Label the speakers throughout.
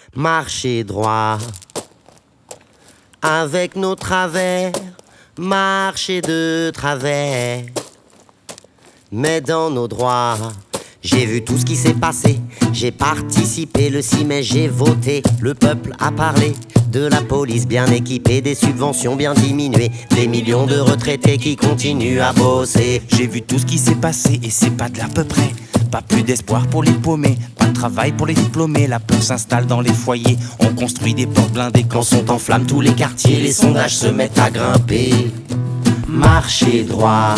Speaker 1: marcher droit. Avec nos travers, marcher de travers. Mais dans nos droits, j'ai vu tout ce qui s'est passé. J'ai participé le 6 mai, j'ai voté. Le peuple a parlé de la police bien équipée, des subventions bien diminuées, des millions de retraités qui continuent à bosser.
Speaker 2: J'ai vu tout ce qui s'est passé et c'est pas de l'à peu près. Pas plus d'espoir pour les paumés, pas de travail pour les diplômés. La peur s'installe dans les foyers, on construit des portes blindées. Quand sont en flammes tous les quartiers, les sondages se mettent à grimper.
Speaker 1: Marcher droit,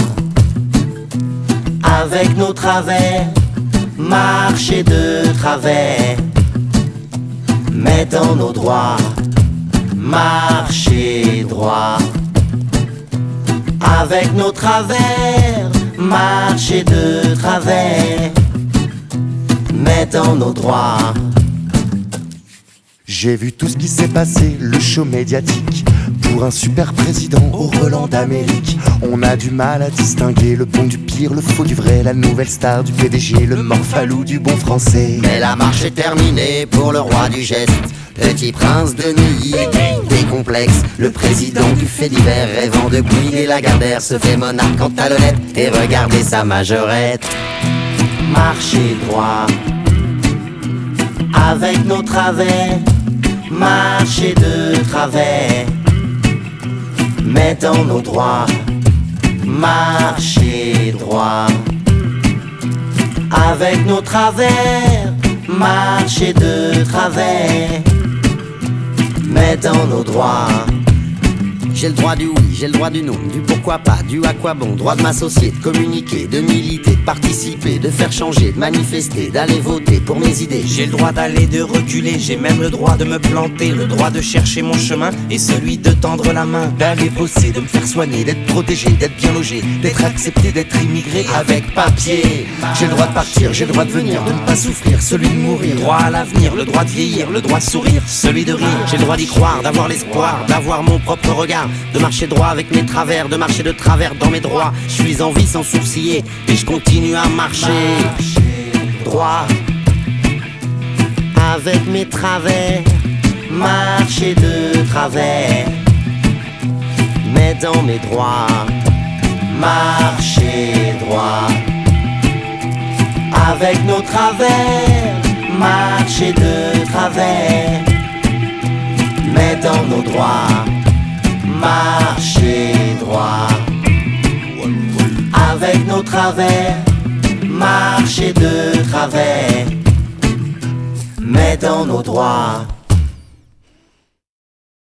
Speaker 1: avec nos travers, marcher de travers. Mais dans nos droits, marcher droit. Avec nos travers, marcher de travers. Mais dans nos droits.
Speaker 3: J'ai vu tout ce qui s'est passé, le show médiatique. Pour un super président au relent d'Amérique. On a du mal à distinguer le bon du pire, le faux du vrai, la nouvelle star du PDG, le morphalou du bon français.
Speaker 1: Mais la marche est terminée pour le roi du geste. Petit prince de Neuilly, décomplexe. Le président du fait divers, rêvant de briller Lagardère, se fait monarque en talonnette et regardez sa majorette. Marcher droit, avec nos travers, marcher de travers. Mais dans nos droits, marcher droit. Avec nos travers, marcher de travers. Mais dans nos droits, j'ai le droit du oui, j'ai le droit du non, du pourquoi pas, du à quoi bon. Droit de m'associer, de communiquer, de militer, de participer, de faire changer, de manifester, d'aller voter pour mes idées.
Speaker 2: J'ai le droit d'aller, de reculer, j'ai même le droit de me planter. Le droit de chercher mon chemin et celui de tendre la main.
Speaker 3: D'aller bosser, de me faire soigner, d'être protégé, d'être bien logé, d'être accepté, d'être immigré
Speaker 1: avec papier.
Speaker 3: J'ai le droit de partir, j'ai le droit de venir, de ne pas souffrir, celui de mourir.
Speaker 2: Droit à l'avenir, le droit de vieillir, le droit de sourire, celui de rire.
Speaker 1: J'ai le droit d'y croire, d'avoir l'espoir, d'avoir mon propre regard, de marcher droit avec mes travers, de marcher de travers dans mes droits. Je suis en vie sans sourciller et je continue à marcher droit. Avec mes travers, marcher de travers. Mais dans mes droits, marcher droit. Avec nos travers, marcher de travers. Mais dans nos droits, marcher droit. Avec nos travers, marcher de travers. Mais dans nos droits.